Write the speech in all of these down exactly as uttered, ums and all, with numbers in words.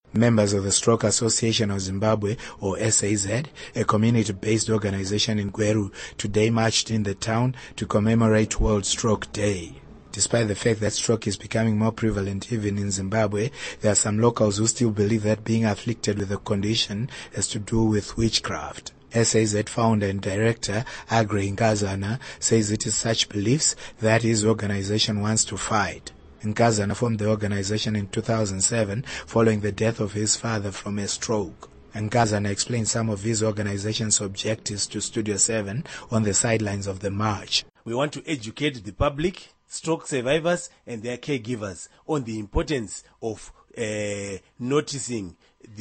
Members of the Stroke Association of Zimbabwe, or S A Z, a community-based organization in Gweru, today marched in the town to commemorate World Stroke Day. Despite the fact that stroke is becoming more prevalent even in Zimbabwe, there are some locals who still believe that being afflicted with the condition has to do with witchcraft. S A Z founder and director Aggrey Nkazana says it is such beliefs that his organization wants to fight. Nkazana formed the organization in two thousand seven following the death of his father from a stroke. Nkazana explained some of his organization's objectives to Studio seven on the sidelines of the march. We want to educate the public, stroke survivors and their caregivers on the importance of uh, noticing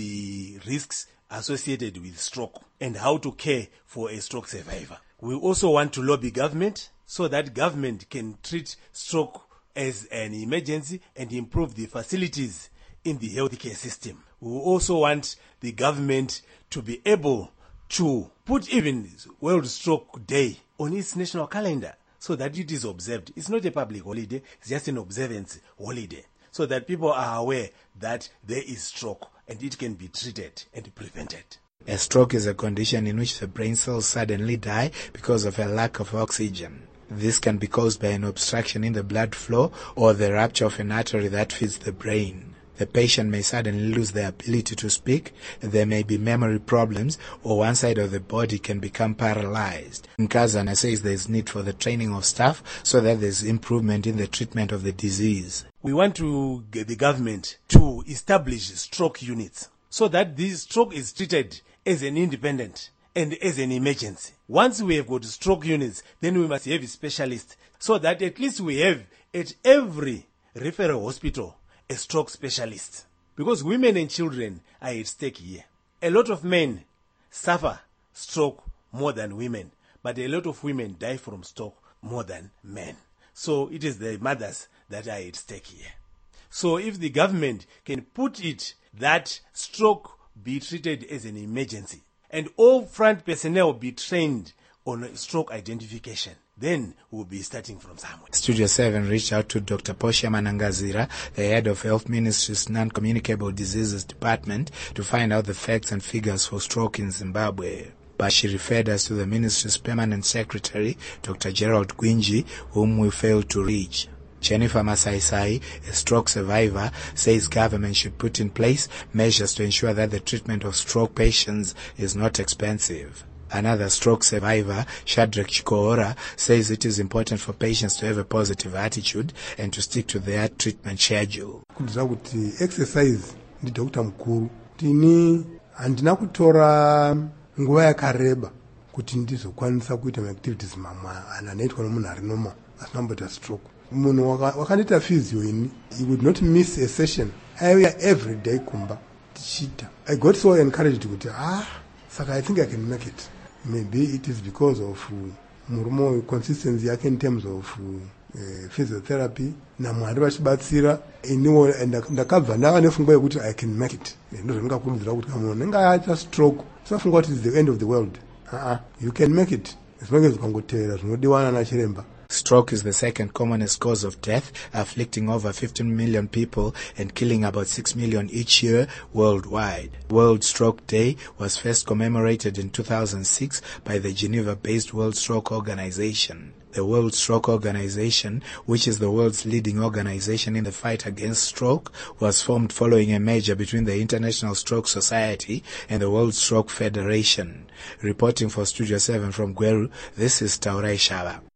the risks associated with stroke and how to care for a stroke survivor. We also want to lobby government so that government can treat stroke as an emergency and improve the facilities in the healthcare system. We also want the government to be able to put even World Stroke Day on its national calendar so that it is observed. It's not a public holiday, it's just an observance holiday, so that people are aware that there is stroke and it can be treated and prevented. A stroke is a condition in which the brain cells suddenly die because of a lack of oxygen. This can be caused by an obstruction in the blood flow or the rupture of an artery that feeds the brain. The patient may suddenly lose their ability to speak, there may be memory problems, or one side of the body can become paralyzed. Nkazana says there is need for the training of staff so that there is improvement in the treatment of the disease. We want to get the government to establish stroke units so that this stroke is treated as an independent and as an emergency. Once we have got stroke units, then we must have a specialist so that at least we have at every referral hospital a stroke specialist. Because women and children are at stake here. A lot of men suffer stroke more than women, but a lot of women die from stroke more than men. So it is the mothers that are at stake here. So if the government can put it that stroke be treated as an emergency and all front personnel be trained on stroke identification, then we'll be starting from somewhere. Studio seven reached out to Doctor Portia Manangazira, the head of Health Ministry's Non-Communicable Diseases Department, to find out the facts and figures for stroke in Zimbabwe. But she referred us to the ministry's permanent secretary, Doctor Gerald Gwinji, whom we failed to reach. Jennifer Masaisai, a stroke survivor, says government should put in place measures to ensure that the treatment of stroke patients is not expensive. Another stroke survivor, Shadrach Chikoora, says it is important for patients to have a positive attitude and to stick to their treatment schedule. Exercise ndi Doctor Mkuru. Tini handina kutora nguva yakareba kuti ndizokwanisa kuita activities mamwe anoitwa nomunhu ari normal asinomboita stroke. Munhu wakandiita physio ini, he would not miss a session. Aiuya every day kumba tichita. I got so encouraged kuti ah, saka I think I can make it. Maybe it is because of uh, murumo consistency yake in terms of uh, physiotherapy na mwari vachibatsira iniwo ndakabva ndava nefungo yekuti I can make it. Ndizvo ndingakurudzira kuti kana munhu anenge aita stroke usafunga kuti it's the end of the world. Uh-uh. You can make it as long as ukangotevera zvinodiwa na chiremba. Stroke is the second commonest cause of death, afflicting over fifteen million people and killing about six million each year worldwide. World Stroke Day was first commemorated in two thousand six by the Geneva-based World Stroke Organization. The World Stroke Organization, which is the world's leading organization in the fight against stroke, was formed following a merger between the International Stroke Society and the World Stroke Federation. Reporting for Studio seven from Gweru, this is Taurai Shaba.